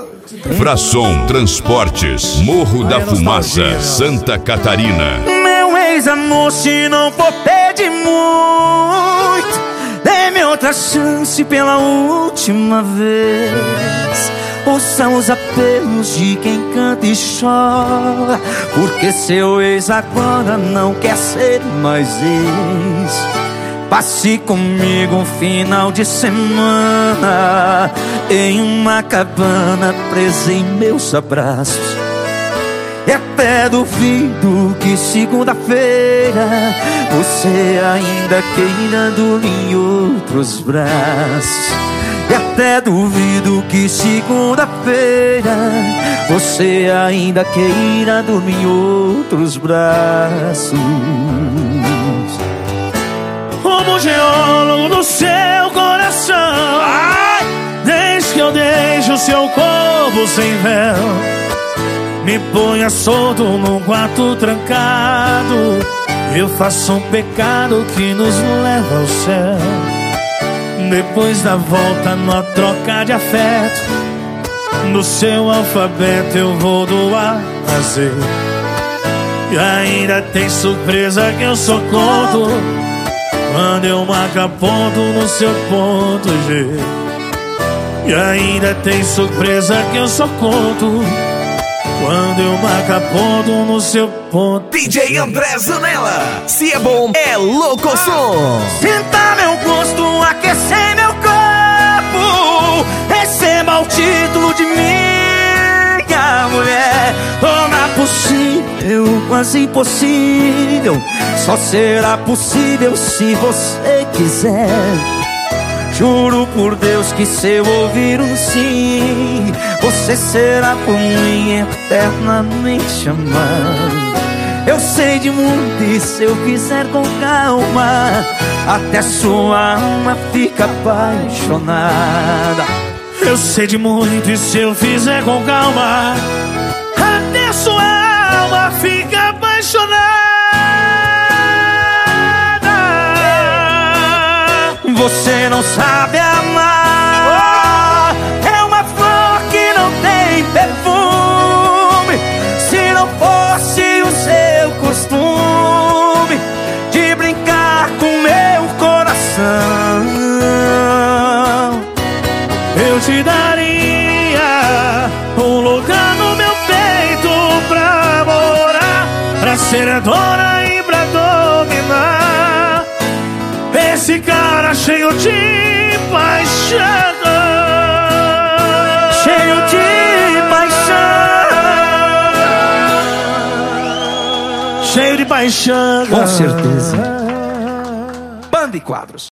Frasson Transportes, Morro da Fumaça, Santa Catarina. Meu ex-amor, se não for pedir muito, dê-me outra chance pela última vez. Ouça os apelos de quem canta e chora, porque seu ex agora não quer ser mais ex. Passe comigo um final de semana em uma cabana presa em meus abraços. E até duvido que segunda-feira você ainda queira dormir em outros braços. E até duvido que segunda-feira você ainda queira dormir em outros braços. Como geólogo do seu coração, ai, desde que eu deixo o seu corpo sem véu, me ponha solto num quarto trancado. Eu faço um pecado que nos leva ao céu. Depois da volta, numa troca de afeto, no seu alfabeto eu vou do A a Z. E ainda tem surpresa que eu só conto quando eu marco a ponto no seu ponto G. E ainda tem surpresa que eu só conto quando eu marco a ponto no seu ponto. DJ André Zanella, se é bom, é louco som. Sentar meu gosto, aquecer meu corpo, receba o título de minha mulher. Tornar possível, quase impossível, só será possível se você quiser. Juro por Deus que se eu ouvir um sim, você será por mim eternamente amado. Eu sei de muito e se eu fizer com calma, até sua alma fica apaixonada. Eu sei de muito e se eu fizer com calma, até sua alma fica apaixonada. Você não sabe amar, é uma flor que não tem perfume. Se não fosse o seu costume de brincar com meu coração, eu te daria um lugar no meu peito pra morar, pra ser a dona e pra dominar esse cara cheio de paixão. cheio de paixão. Cheio de paixão. Com certeza. Banda e Quadros.